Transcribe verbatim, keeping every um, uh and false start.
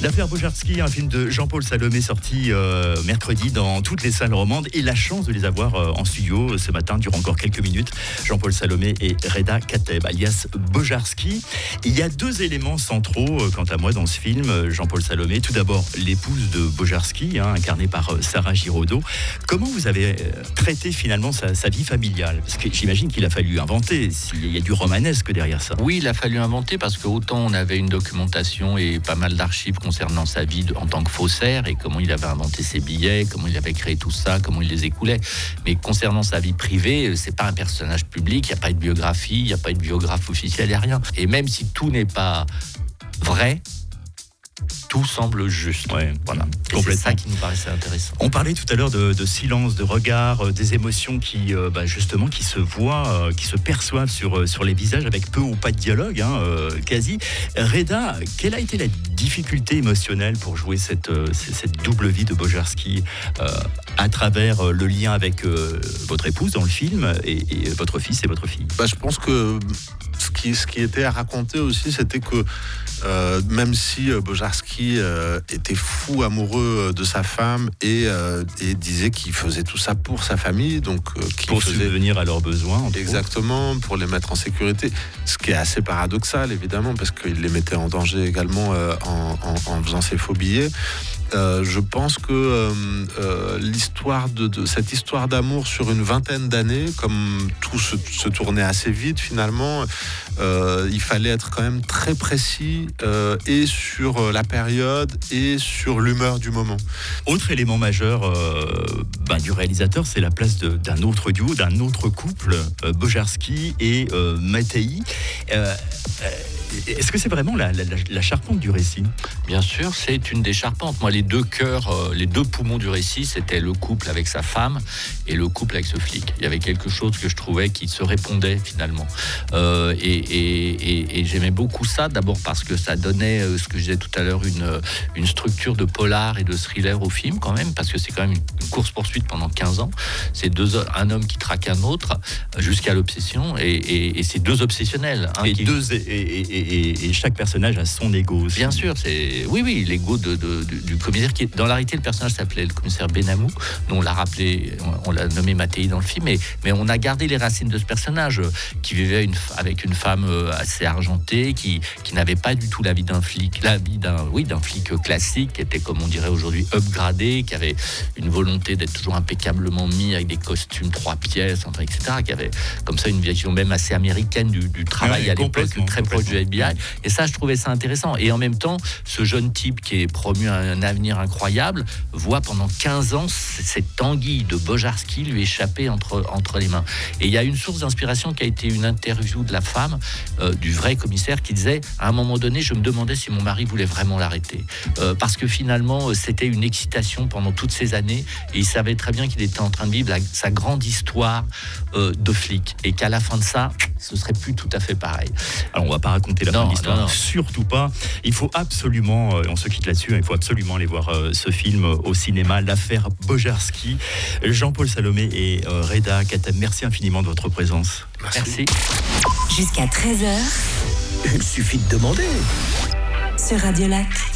L'affaire Bojarski, un film de Jean-Paul Salomé sorti euh, mercredi dans toutes les salles romandes, et la chance de les avoir euh, en studio ce matin durant encore quelques minutes. Jean-Paul Salomé et Reda Kateb, alias Bojarski. Il y a deux éléments centraux, euh, quant à moi, dans ce film. Jean-Paul Salomé, tout d'abord l'épouse de Bojarski, hein, incarnée par euh, Sarah Giraudot. Comment vous avez euh, traité finalement sa, sa vie familiale? Parce que j'imagine qu'il a fallu inventer. Il y a du romanesque derrière ça. Oui, il a fallu inventer parce que autant on avait une documentation et pas mal d'archives concernant sa vie de, en tant que faussaire et comment il avait inventé ses billets, comment il avait créé tout ça, comment il les écoulait. Mais concernant sa vie privée, c'est pas un personnage public, il n'y a pas de biographie, il n'y a pas de biographe officiel, il n'y a rien. Et même si tout n'est pas vrai, tout semble juste. Ouais, voilà. C'est ça qui nous paraissait intéressant. On parlait tout à l'heure de, de silence, de regard, euh, des émotions qui, euh, bah, justement, qui se voient, euh, qui se perçoivent sur, euh, sur les visages avec peu ou pas de dialogue, hein, euh, quasi. Reda, quelle a été la difficulté émotionnelle pour jouer cette, euh, cette double vie de Bojarski euh, à travers euh, le lien avec euh, votre épouse dans le film et, et votre fils et votre fille? Bah, je pense que ce qui, ce qui était à raconter aussi, c'était que euh, même si euh, Bojarski euh, était fou amoureux de sa femme et, euh, et disait qu'il faisait tout ça pour sa famille, donc euh, qu'il pour faisait subvenir à leurs besoins, exactement, autres. Pour les mettre en sécurité, ce qui est assez paradoxal évidemment parce qu'il les mettait en danger également euh, en, en, en faisant ses faux billets. Euh, je pense que euh, euh, l'histoire de, de cette histoire d'amour sur une vingtaine d'années, comme tout se, se tournait assez vite finalement, euh, il fallait être quand même très précis euh, et sur la période et sur l'humeur du moment. Autre élément majeur euh, ben, du réalisateur, c'est la place de, d'un autre duo, d'un autre couple, euh, Bojarski et euh, Mattei. Euh, euh, Est-ce que c'est vraiment la, la, la charpente du récit? Bien sûr, c'est une des charpentes. Moi, les deux cœurs, euh, les deux poumons du récit, c'était le couple avec sa femme et le couple avec ce flic. Il y avait quelque chose que je trouvais qui se répondait finalement. Euh, et, et, et, et j'aimais beaucoup ça, d'abord parce que ça donnait, euh, ce que je disais tout à l'heure, une, une structure de polar et de thriller au film quand même, parce que c'est quand même une, une course-poursuite pendant quinze ans. C'est deux, un homme qui traque un autre jusqu'à l'obsession, et, et, et c'est deux obsessionnels. Hein, et, qui... deux, et, et, et, et chaque personnage a son ego aussi. Bien sûr, c'est oui, oui, l'ego de, de, du, du commissaire qui est, dans la réalité, le personnage s'appelait le commissaire Benamou, dont on l'a rappelé, on, on l'a nommé Mattei dans le film, mais, mais on a gardé les racines de ce personnage qui vivait une, avec une femme assez argentée, qui, qui n'avait pas du tout la vie d'un flic, la vie d'un, oui, d'un flic classique, qui était, comme on dirait aujourd'hui, upgradé, qui avait une volonté d'être toujours impeccablement mis avec des costumes trois pièces, enfin, et cetera, qui avait comme ça une vision même assez américaine du, du travail ouais, à l'époque, très proche du F B I. Et ça, je trouvais ça intéressant. Et en même temps, ce jeune type qui est promu à un avenir incroyable voit pendant quinze ans cette anguille de Bojarski lui échapper entre, entre les mains. Et il y a une source d'inspiration qui a été une interview de la femme, euh, du vrai commissaire, qui disait, à un moment donné, je me demandais si mon mari voulait vraiment l'arrêter. Euh, parce que finalement, c'était une excitation pendant toutes ces années, et il savait très bien qu'il était en train de vivre la, sa grande histoire euh, de flic, et qu'à la fin de ça, ce serait plus tout à fait pareil. Alors, on va pas raconter la non, fin de l'histoire, non, non. surtout pas. Il faut absolument, euh, on se quitte là-dessus, il faut absolument aller voir euh, ce film au cinéma, l'affaire Bojarski. Jean-Paul Salomé et euh, Reda Kateb, merci infiniment de votre présence. Merci. Merci. Jusqu'à treize heures. Il suffit de demander. Sur Radio Lac.